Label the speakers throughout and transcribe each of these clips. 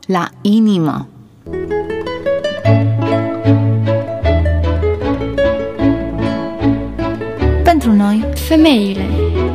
Speaker 1: la inimă. Pentru noi,
Speaker 2: femeile.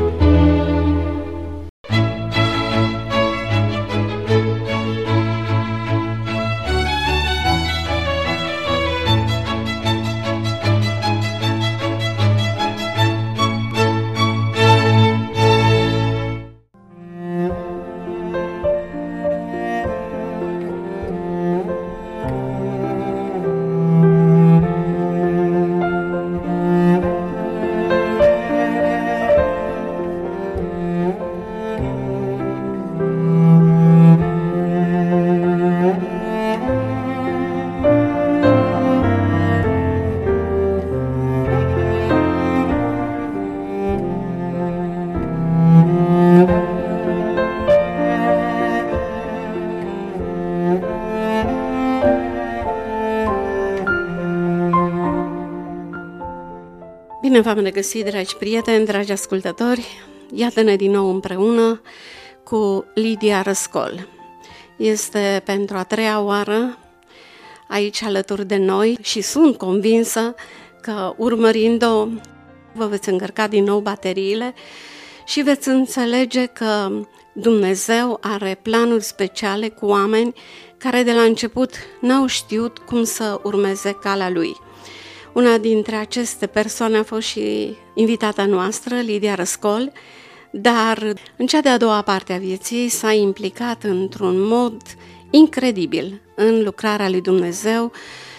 Speaker 3: Bine v-am regăsit, dragi prieteni, dragi ascultători. Iată-ne din nou împreună cu Lidia Răscol. Este pentru a treia oară aici alături de noi și sunt convinsă că urmărind-o vă veți încărca din nou bateriile și veți înțelege că Dumnezeu are planuri speciale cu oameni care de la început n-au știut cum să urmeze calea Lui. Una dintre aceste persoane a fost și invitata noastră, Lidia Răscol, dar în cea de-a doua parte a vieții s-a implicat într-un mod incredibil în lucrarea lui Dumnezeu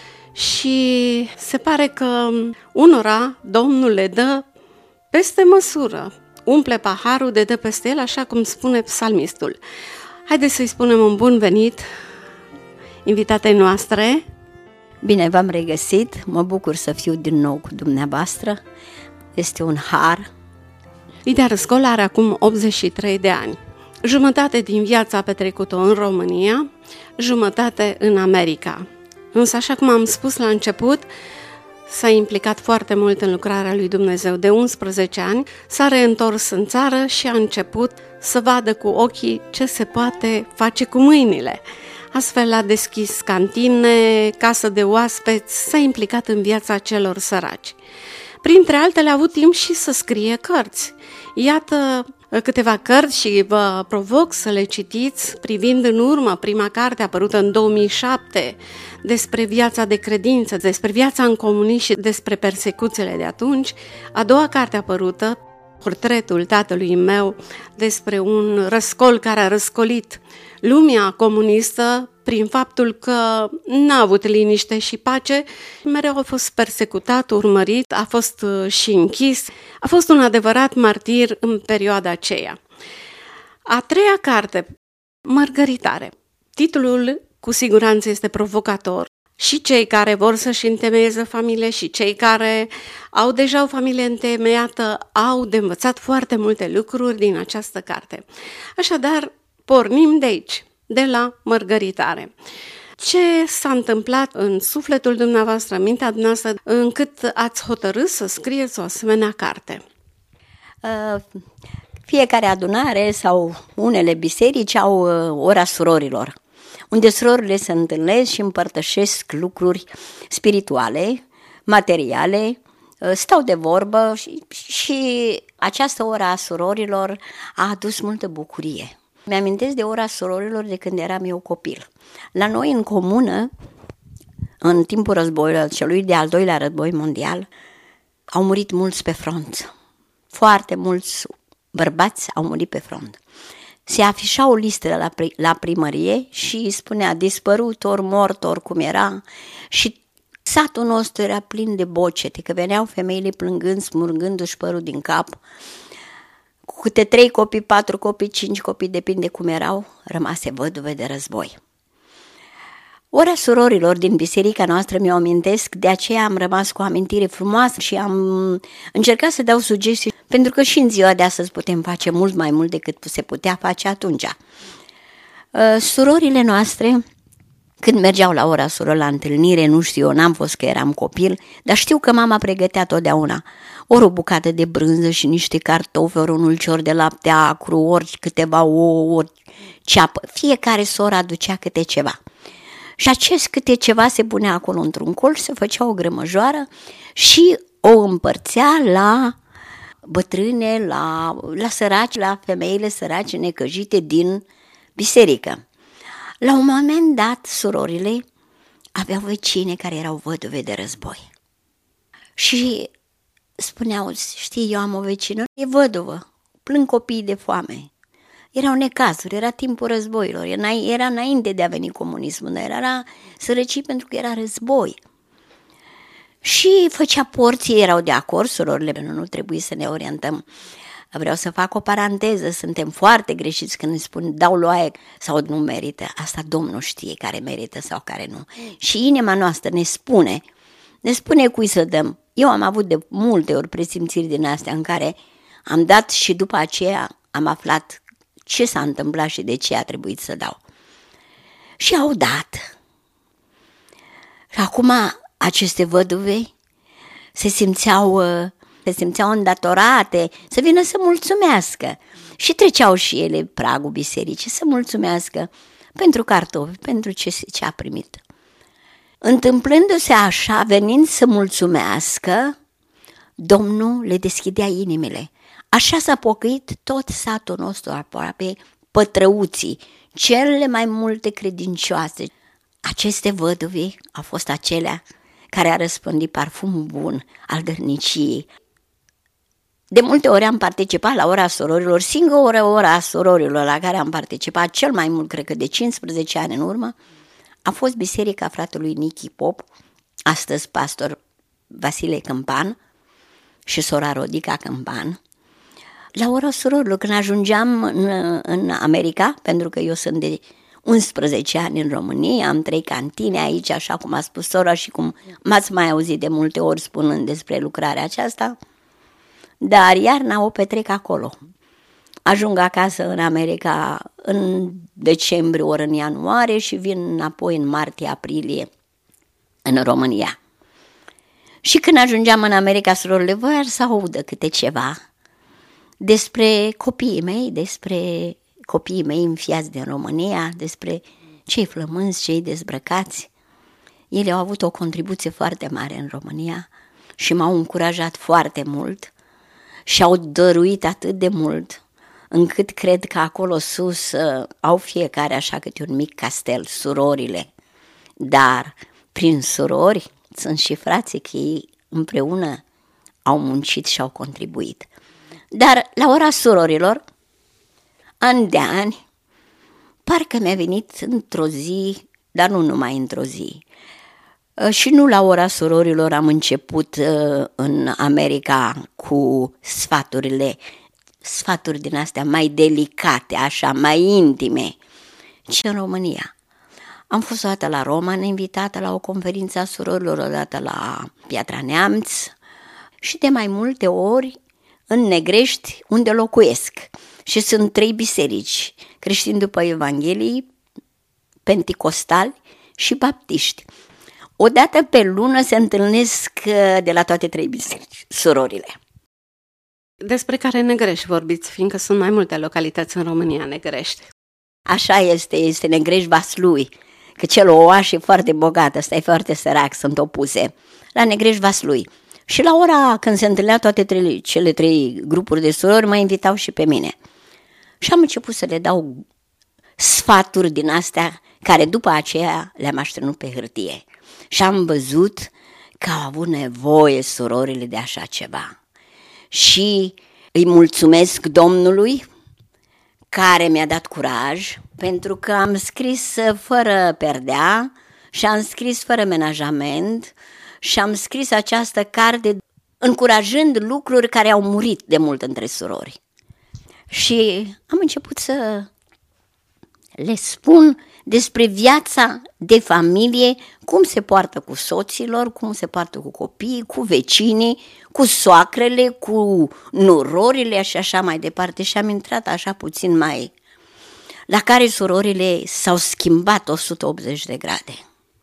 Speaker 3: și se pare că unora Domnul le dă peste măsură, umple paharul de dă peste el, așa cum spune psalmistul. Haideți să-i spunem un bun venit invitatei noastre.
Speaker 4: Bine v-am regăsit, mă bucur să fiu din nou cu dumneavoastră, este un har.
Speaker 3: Lidia Răscol are acum 83 de ani. Jumătate din viața a petrecut-o în România, jumătate în America. Însă, așa cum am spus la început, s-a implicat foarte mult în lucrarea lui Dumnezeu. De 11 ani s-a reîntors în țară și a început să vadă cu ochii ce se poate face cu mâinile. Astfel a deschis cantine, casă de oaspeți, s-a implicat în viața celor săraci. Printre altele a avut timp și să scrie cărți. Iată câteva cărți și vă provoc să le citiți privind în urmă. Prima carte apărută în 2007 despre viața de credință, despre viața în comunism și despre persecuțiile de atunci. A doua carte apărută, Portretul tatălui meu, despre un răscol care a răscolit lumea comunistă prin faptul că n-a avut liniște și pace, mereu a fost persecutat, urmărit, a fost și închis, a fost un adevărat martir în perioada aceea. A treia carte, Mărgăritare. Titlul cu siguranță este provocator. Și cei care vor să-și întemeieze familie și cei care au deja o familie întemeiată au de învățat foarte multe lucruri din această carte. Așadar, pornim de aici, de la Mărgăritare. Ce s-a întâmplat în sufletul dumneavoastră, în mintea dumneavoastră, încât ați hotărât să scrieți o asemenea carte?
Speaker 4: Fiecare adunare sau unele biserici au ora surorilor, unde surorile se întâlnesc și împărtășesc lucruri spirituale, materiale, stau de vorbă și această ora a surorilor a adus multă bucurie. Mi-amintesc de ora surorilor de când eram eu copil. La noi în comună, în timpul războiului, celui de-al doilea război mondial, au murit mulți pe front. Foarte mulți bărbați au murit pe front. Se afișa o listă la primărie și spunea dispărut, ori mort, ori cum era. Și satul nostru era plin de bocete, că veneau femeile plângând, smurgându-și părul din cap. Cu câte 3 copii, 4 copii, 5 copii, depinde cum erau, rămase văduve de război. Ora surorilor din biserica noastră mi-o amintesc, de aceea am rămas cu o amintire frumoasă și am încercat să dau sugestii, pentru că și în ziua de astăzi putem face mult mai mult decât se putea face atunci. Surorile noastre Când mergeau la ora surorilor la întâlnire, nu știu, eu n-am fost că eram copil, dar știu că mama pregătea totdeauna ori o bucată de brânză și niște cartofi, ori un ulcior de lapte acru, ori câteva ouă, ori ceapă. Fiecare soră aducea câte ceva. Și acest câte ceva se punea acolo într-un colț, se făcea o grămăjoară și o împărțea la bătrâne, la săraci, la femeile sărace necăjite din biserică. La un moment dat, surorile aveau vecine care erau văduve de război. Și spuneau, știi, eu am o vecină, e văduvă, plâng copiii de foame. Erau necazuri, era timpul războilor, era înainte de a veni comunismul, era sărăcie pentru că era război. Și făcea porții, erau de acord, surorile, nu trebuie să ne orientăm. Vreau să fac o paranteză, suntem foarte greșiți când ne spun dau loaie sau nu merită. Asta Domnul știe care merită sau care nu. Și inima noastră ne spune cui să dăm. Eu am avut de multe ori presimțiri din astea în care am dat și după aceea am aflat ce s-a întâmplat și de ce a trebuit să dau. Și au dat. Și acum aceste văduve se simțeau îndatorate să vină să mulțumească și treceau și ele pragul bisericii să mulțumească pentru cartofi, pentru ce a primit. Întâmplându-se așa, venind să mulțumească, Domnul le deschidea inimile. Așa s-a pocăit tot satul nostru aproape, pătrăuții, cele mai multe credincioase. Aceste văduve au fost acelea care a răspândit parfumul bun al dărniciei. De multe ori am participat la ora sororilor, singura ora sororilor la care am participat cel mai mult, cred că de 15 ani în urmă, a fost biserica fratelui Nichi Pop, astăzi pastor Vasile Câmpan și sora Rodica Câmpan. La ora surorilor, când ajungeam în America, pentru că eu sunt de 11 ani în România, am 3 cantine aici, așa cum a spus sora și cum m-ați mai auzit de multe ori spunând despre lucrarea aceasta, dar iarna o petrec acolo. Ajung acasă în America în decembrie ori în ianuarie și vin înapoi în martie-aprilie în România. Și când ajungeam în America, surorile voiau să audă câte ceva despre copiii mei înfiați din România, despre cei flămânzi, cei dezbrăcați. Ele au avut o contribuție foarte mare în România și m-au încurajat foarte mult și au dăruit atât de mult, încât cred că acolo sus au fiecare așa câte un mic castel, surorile. Dar prin surori sunt și frații că ei împreună au muncit și au contribuit. Dar la ora surorilor, ani de ani, parcă mi-a venit într-o zi, dar nu numai într-o zi. Și nu la ora surorilor am început în America cu sfaturi din astea mai delicate, așa, mai intime, ci în România. Am fost o dată la Roma, invitată la o conferință a surorilor, o dată la Piatra Neamț și de mai multe ori în Negrești, unde locuiesc. Și sunt 3 biserici, creștini după Evanghelii, penticostali și baptiști. O dată pe lună se întâlnesc de la toate 3 biserici, surorile.
Speaker 3: Despre care Negrești vorbiți, fiindcă sunt mai multe localități în România, Negrești.
Speaker 4: Așa este Negrești Vaslui, că cel oaș e foarte bogat, ăsta e foarte sărac, sunt opuse. La Negrești Vaslui. Și la ora când se întâlneau cele 3 grupuri de surori, mă invitau și pe mine. Și am început să le dau sfaturi din astea, care după aceea le-am așternut pe hârtie. Și am văzut că au avut nevoie surorile de așa ceva. Și îi mulțumesc Domnului care mi-a dat curaj, pentru că am scris fără perdea și am scris fără menajament și am scris această carte încurajând lucruri care au murit de mult între surori. Și am început să le spun despre viața de familie, cum se poartă cu soților, cum se poartă cu copiii, cu vecinii, cu soacrele, cu nurorile și așa mai departe. Și am intrat așa puțin mai la care surorile s-au schimbat 180 de grade.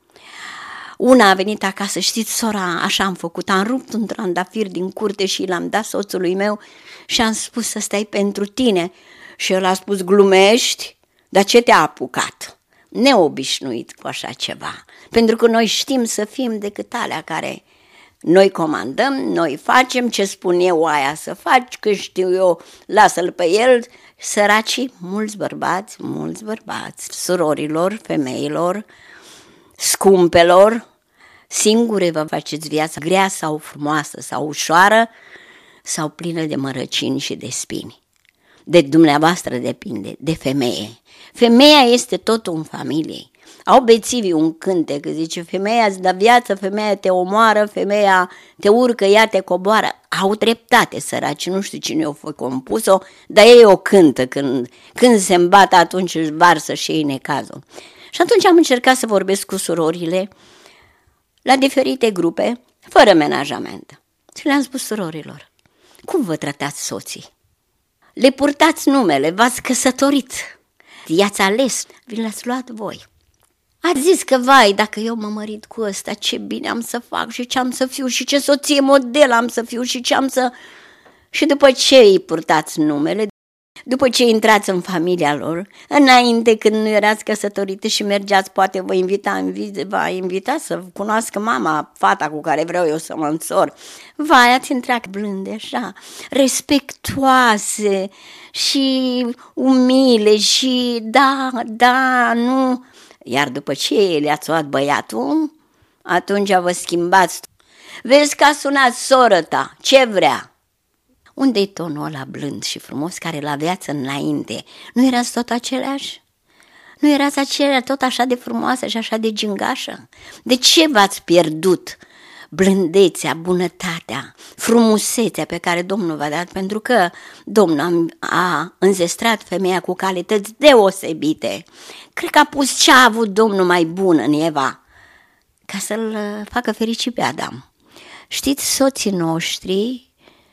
Speaker 4: Una a venit acasă, știți, sora, așa am făcut, am rupt un trandafir din curte și l-am dat soțului meu și am spus, ăsta-i pentru tine. Și el a spus, glumești? Dar ce te-a apucat? Neobișnuit cu așa ceva, pentru că noi știm să fim decât alea care noi comandăm, noi facem ce spun eu aia să faci, că știu eu, lasă-l pe el. Săracii, mulți bărbați, surorilor, femeilor, scumpelor, singure vă faceți viața grea sau frumoasă sau ușoară sau plină de mărăcini și de spini. De dumneavoastră depinde, de femeie. Femeia este totul în familie. Au bețivii un cântec, zice, femeia îți dă viață, femeia te omoară, femeia te urcă, ea te coboară. Au dreptate, săraci, nu știu cine o fost compus-o, dar ei o cântă, când se îmbată atunci își varsă și ei necazul. Și atunci am încercat să vorbesc cu surorile la diferite grupe, fără menajament. Și le-am spus surorilor, cum vă tratați soții? Le purtați numele, v-ați căsătorit, i-ați ales, vi le-ați luat voi. Ați zis că, vai, dacă eu mă mărit cu ăsta, ce bine am să fac și ce am să fiu și ce soție model am să fiu și ce am să... Și după ce îi purtați numele, după ce intrați în familia lor, înainte când nu erați căsătorite și mergeați, poate vă invita să cunoască mama, fata cu care vreau eu să mă însor. Vai, ați intrat blânde așa, respectuoase și umile și da, nu... Iar după ce le-ați luat băiatul, atunci vă schimbați. Vezi că a sunat soră ta, ce vrea? Unde-i tonul ăla blând și frumos care la viață înainte? Nu erați tot aceleași? Nu erați acelea tot așa de frumoasă și așa de gingașă? De ce v-ați pierdut blândețea, bunătatea, frumusețea pe care Domnul v-a dat? Pentru că Domnul a înzestrat femeia cu calități deosebite. Cred că a pus ce a avut Domnul mai bun în Eva ca să-l facă fericit pe Adam. Știți, soții noștri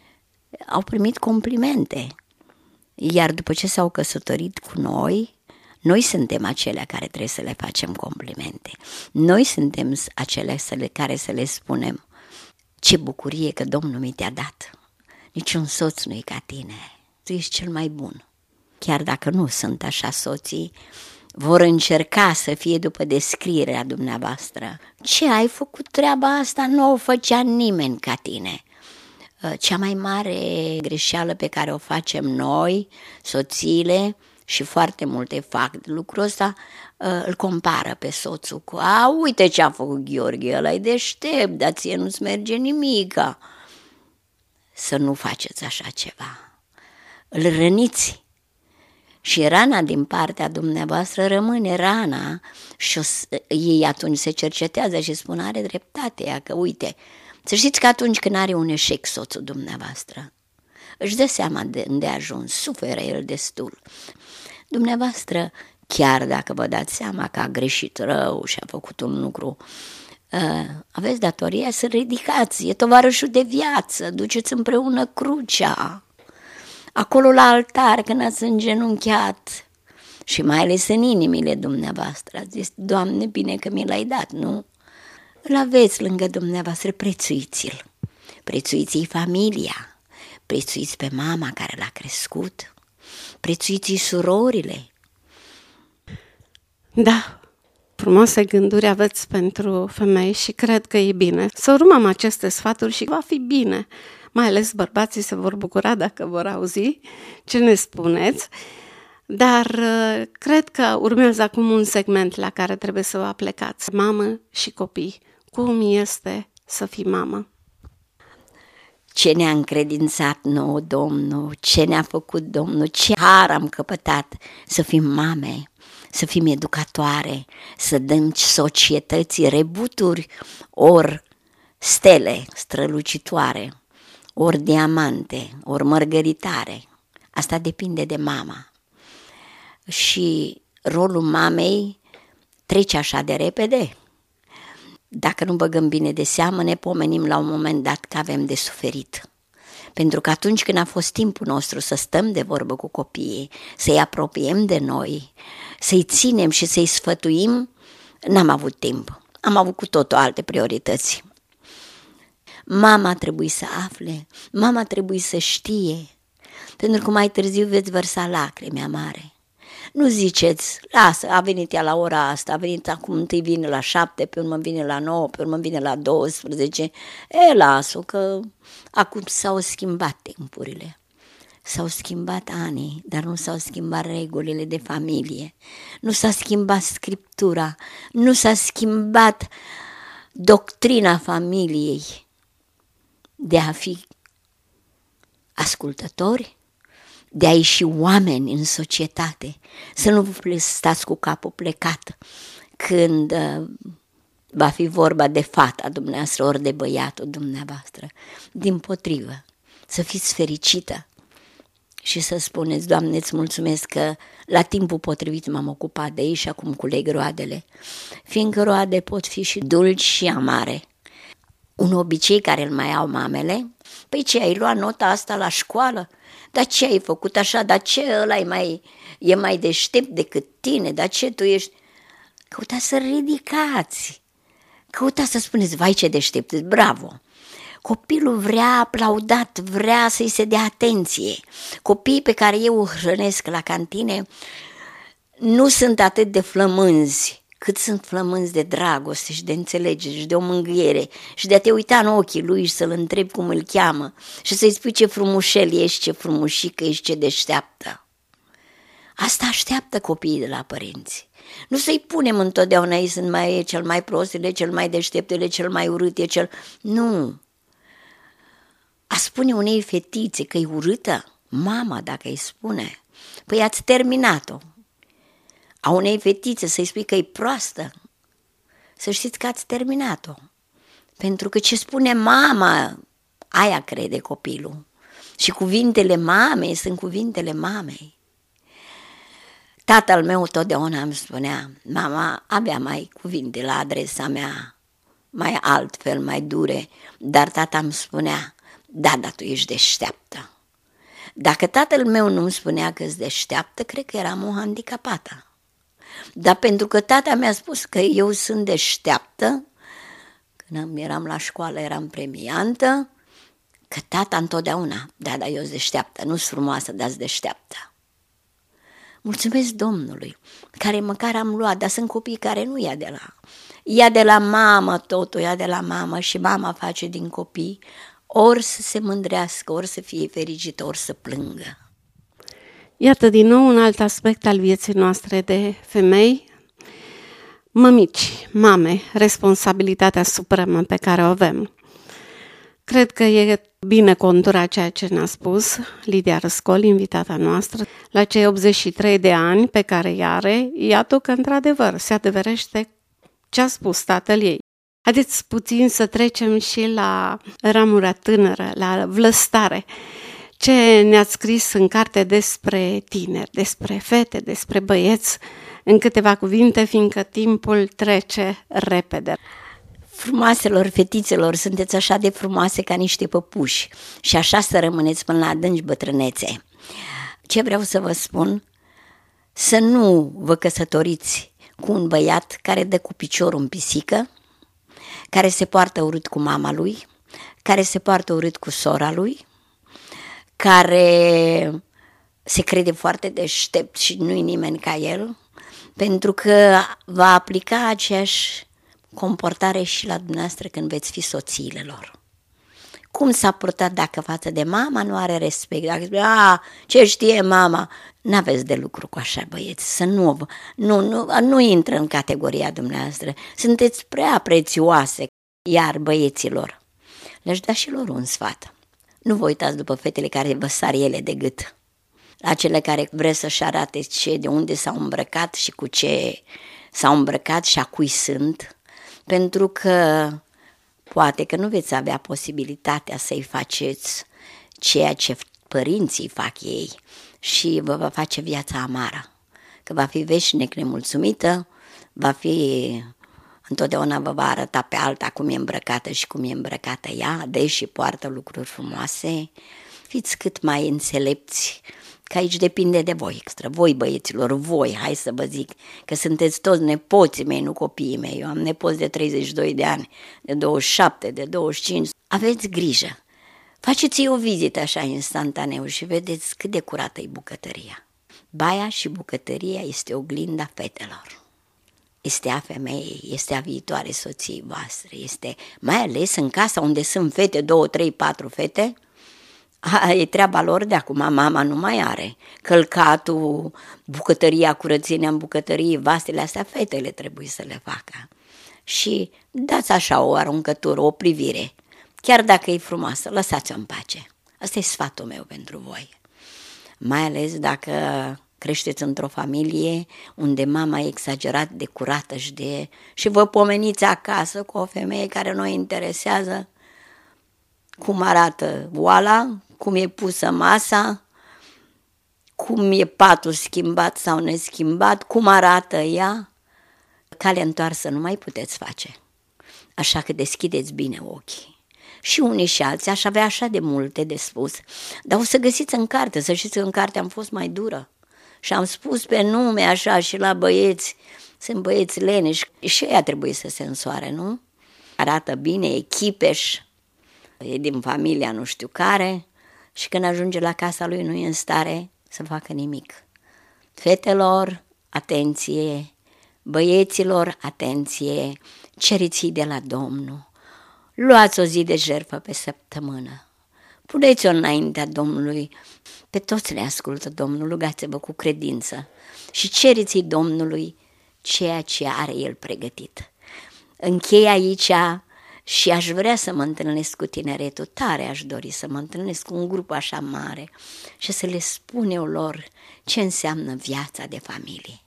Speaker 4: au primit complimente, iar după ce s-au căsătorit cu noi, noi suntem acelea care trebuie să le facem complimente. Noi suntem acelea care să le spunem, ce bucurie că Domnul mi te-a dat. Niciun soț nu-i ca tine, tu ești cel mai bun. Chiar dacă nu sunt așa soții, vor încerca să fie după descrierea dumneavoastră. Ce ai făcut treaba asta? Nu o făcea nimeni ca tine. Cea mai mare greșeală pe care o facem noi, soțiile, și foarte multe fac lucrul ăsta, îl compară pe soțul cu, uite ce a făcut Gheorghe, ăla-i deștept, dar ție nu-ți merge nimica. Să nu faceți așa ceva. Îl răniți. Și rana din partea dumneavoastră rămâne rana și ei atunci se cercetează și spun, are dreptate ea, că uite, să știți că atunci când are un eșec soțul dumneavoastră, își dă seama de unde a ajuns, suferă el destul. Dumneavoastră, chiar dacă vă dați seama că a greșit rău și a făcut un lucru, aveți datoria să ridicați, e tovarășul de viață, duceți împreună crucea. Acolo la altar, când ați îngenunchiat și mai ales în inimile dumneavoastră, ați zis, Doamne, bine că mi l-ai dat, nu? Îl aveți lângă dumneavoastră, prețuiți-l. Prețuiți-i familia, prețuiți pe mama care l-a crescut, prețuiți-i surorile.
Speaker 3: Da, frumoase gânduri aveți pentru femei și cred că e bine. Să urmăm aceste sfaturi și va fi bine. Mai ales bărbații se vor bucura dacă vor auzi ce ne spuneți. Dar cred că urmează acum un segment la care trebuie să vă aplecați. Mamă și copii. Cum este să fii mamă?
Speaker 4: Ce ne-a încredințat nouă Domnul, ce ne-a făcut Domnul, ce har am căpătat să fim mame, să fim educatoare, să dăm societății rebuturi, ori stele strălucitoare, ori diamante, ori mărgăritare. Asta depinde de mama. Și rolul mamei trece așa de repede. Dacă nu băgăm bine de seamă, ne pomenim la un moment dat că avem de suferit. Pentru că atunci când a fost timpul nostru să stăm de vorbă cu copiii, să-i apropiem de noi, să-i ținem și să-i sfătuim, n-am avut timp. Am avut cu totul alte priorități. Mama trebuie să afle, mama trebuie să știe, pentru că mai târziu veți vărsa lacrimi amare. Nu ziceți, lasă, a venit ea la ora asta, a venit acum, întâi vine la 7, pe urmă vine la 9, pe urmă vine la 12. Lasă, că acum s-au schimbat timpurile. S-au schimbat anii, dar nu s-au schimbat regulile de familie. Nu s-a schimbat scriptura, nu s-a schimbat doctrina familiei de a fi ascultători, de a ieși oameni în societate, să nu stați cu capul plecat când va fi vorba de fata dumneavoastră ori de băiatul dumneavoastră. Dimpotrivă, să fiți fericită și să spuneți, Doamne, îți mulțumesc că la timpul potrivit m-am ocupat de ei și acum culeg roadele, fiindcă roade pot fi și dulci și amare. Un obicei care îl mai au mamele, păi ce, ai luat nota asta la școală? Dar ce ai făcut așa? Dar ce ăla e mai deștept decât tine? Dar ce tu ești? Căutați să ridicați, căutați să spuneți, vai ce deștept, bravo! Copilul vrea aplaudat, vrea să-i se dea atenție. Copiii pe care eu îi hrănesc la cantine nu sunt atât de flămânzi, cât sunt flămânzi de dragoste și de înțelegere și de o mângâiere și de a te uita în ochii lui și să-l întrebi cum îl cheamă și să-i spui ce frumușel ești, ce frumușică ești, ce deșteaptă. Asta așteaptă copiii de la părinți. Nu să-i punem întotdeauna, ei sunt cel mai prost, el e cel mai deștept, el e cel mai urât, e cel... Nu! A spune unei fetițe că e urâtă, mama dacă îi spune, păi ați terminat-o. A unei fetițe să-i spui că e proastă, să știți că ați terminat-o. Pentru că ce spune mama, aia crede copilul. Și cuvintele mamei sunt cuvintele mamei. Tatăl meu totdeauna îmi spunea, mama avea mai cuvinte la adresa mea, mai altfel, mai dure, dar tata îmi spunea, da, dar tu ești deșteaptă. Dacă tatăl meu nu îmi spunea că ești deșteaptă, cred că eram o handicapată. Dar pentru că tata mi-a spus că eu sunt deșteaptă, când eram la școală eram premiantă, că tata întotdeauna, da, dar eu sunt deșteaptă, nu-s frumoasă, dar sunt deșteaptă. Mulțumesc Domnului, care măcar am luat, dar sunt copii care nu ia de la mamă totul, ia de la mamă și mama face din copii ori să se mândrească, ori să fie fericită, ori să plângă.
Speaker 3: Iată din nou un alt aspect al vieții noastre de femei, mămici, mame, responsabilitatea supremă pe care o avem. Cred că e bine conturat ceea ce ne-a spus Lidia Răscol, invitata noastră, la cei 83 de ani pe care îi are, iată că într-adevăr se adeverește ce a spus tatăl ei. Haideți puțin să trecem și la ramura tânără, la vlăstare. Ce ne-ați scris în carte despre tineri, despre fete, despre băieți, în câteva cuvinte, fiindcă timpul trece repede.
Speaker 4: Frumoaselor fetițelor, sunteți așa de frumoase ca niște păpuși și așa să rămâneți până la adânci bătrânețe. Ce vreau să vă spun? Să nu vă căsătoriți cu un băiat care dă cu piciorul în pisică, care se poartă urât cu mama lui, care se poartă urât cu sora lui, care se crede foarte deștept și nu-i nimeni ca el, pentru că va aplica aceeași comportare și la dumneavoastră când veți fi soțiile lor. Cum s-a purtat dacă față de mama nu are respect, dacă spune, ce știe mama, n-aveți de lucru cu așa băieți, să nu intră în categoria dumneavoastră, sunteți prea prețioase, iar băieților, le-aș da și lor un sfat. Nu vă uitați după fetele care vă sar ele de gât, la cele care vreți să-și arate de unde s-au îmbrăcat și cu ce s-au îmbrăcat și a cui sunt, pentru că poate că nu veți avea posibilitatea să-i faceți ceea ce părinții fac ei și vă va face viața amară, că va fi veșnic nemulțumită, va fi întotdeauna vă va arăta pe alta cum e îmbrăcată și cum e îmbrăcată ea, deși poartă lucruri frumoase, fiți cât mai înțelepți, că aici depinde de voi extra. Voi, băieților, voi, hai să vă zic, că sunteți toți nepoții mei, nu copiii mei. Eu am nepoți de 32 de ani, de 27, de 25. Aveți grijă. Faceți o vizită așa instantaneu și vedeți cât de curată e bucătăria. Baia și bucătăria este oglinda fetelor. Este a femeii, este a viitoare soției voastre, este mai ales în casa unde sunt fete, 2, 3, 4 fete. E treaba lor de acum, mama nu mai are. Călcatul, bucătăria, curățenia în bucătărie, vasele astea, fetele trebuie să le facă. Și dați așa o aruncătură, o privire. Chiar dacă e frumoasă, lăsați-o în pace. Asta e sfatul meu pentru voi. Mai ales dacă creșteți într-o familie unde mama e exagerat de curată și vă pomeniți acasă cu o femeie care nu o interesează cum arată oala, cum e pusă masa, cum e patul schimbat sau neschimbat, cum arată ea. Cale întoarsă nu mai puteți face. Așa că deschideți bine ochii. Și unii și alții aș avea așa de multe de spus, dar o să găsiți în carte, să știți că în carte am fost mai dură. Și am spus pe nume așa și la băieți, sunt băieți leneși și ea trebuie să se însoare, nu? Arată bine, e chipeș, e din familia nu știu care și când ajunge la casa lui nu e în stare să facă nimic. Fetelor, atenție, băieților, atenție, ceriți de la Domnul. Luați o zi de jertfă pe săptămână. Puneți-o înaintea Domnului. Pe toți le ascultă Domnul, rugați-vă cu credință și ceriți Domnului ceea ce are El pregătit. Închei aici și aș vrea să mă întâlnesc cu tineretul, tare aș dori să mă întâlnesc cu un grup așa mare și să le spun eu lor ce înseamnă viața de familie.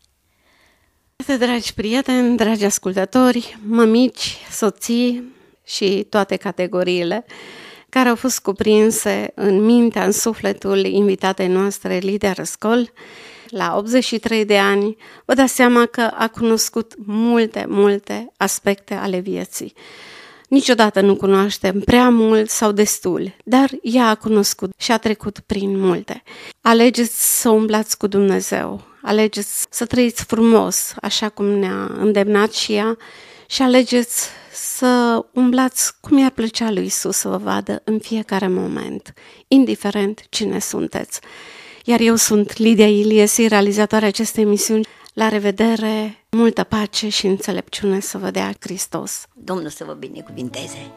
Speaker 3: Dragi prieteni, dragi ascultători, mămici, soții și toate categoriile care au fost cuprinse în mintea, în sufletul invitatei noastre, Lidia Răscol, la 83 de ani, vă dați seama că a cunoscut multe aspecte ale vieții. Niciodată nu cunoaștem prea mult sau destul, dar ea a cunoscut și a trecut prin multe. Alegeți să umblați cu Dumnezeu, alegeți să trăiți frumos, așa cum ne-a îndemnat și ea, și alegeți să umblați cum i-ar plăcea lui Iisus să vă vadă în fiecare moment, indiferent cine sunteți. Iar eu sunt Lidia Iliesi, realizatoarea acestei emisiuni. La revedere, multă pace și înțelepciune să vă dea Hristos.
Speaker 4: Domnul să vă binecuvinteze!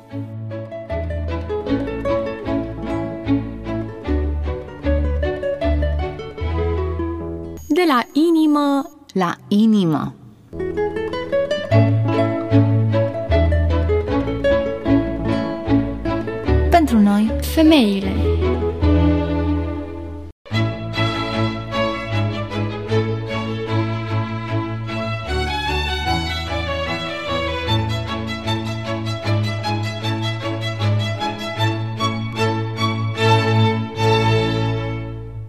Speaker 1: De la inimă la inimă. Pentru noi,
Speaker 2: femeile.